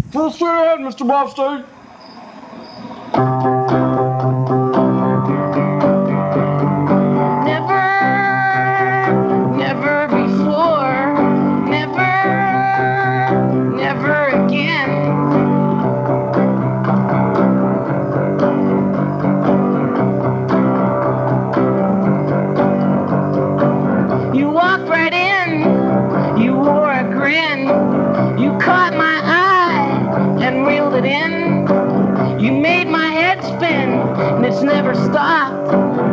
Full straight ahead, Mr. Bobstein. Never before, never again. You walked right in, you wore a grin, you caught my eye and reeled it in. You made my head spin and it's never stopped.